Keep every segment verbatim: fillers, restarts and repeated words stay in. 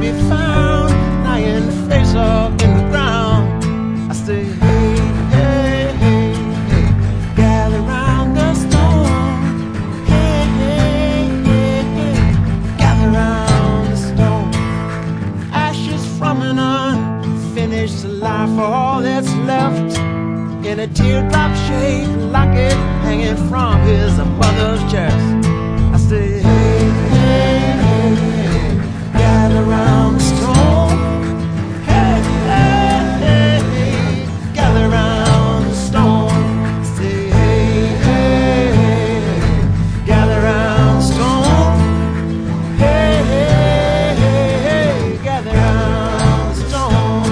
be found lying face up in the ground. I say, hey, hey, hey, hey, gather round the stone. Hey, hey, hey, hey, gather round the stone. Ashes from an unfinished life, all that's left in a teardrop-shaped locket hanging from his mother's chest. I say, hey, hey, hey, hey, gather round the stone. Hey, hey, hey, hey, gather round the stone. I say, hey, hey, hey, hey, gather round the stone. Hey, hey, hey, hey, gather round the stone.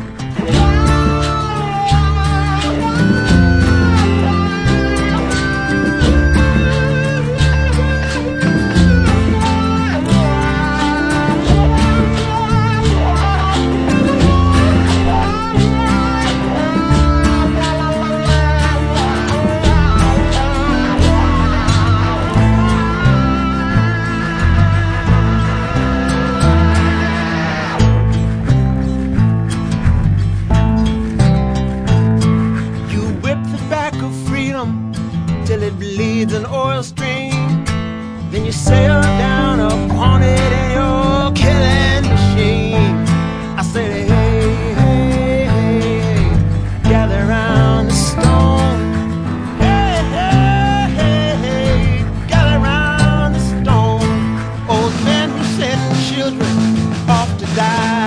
Till it bleeds an oil stream, then you sail down upon it in your killing machine. I said, hey, hey, hey, hey, gather round the stone. Hey, hey, hey, hey, gather round the stone. Old men who send children off to die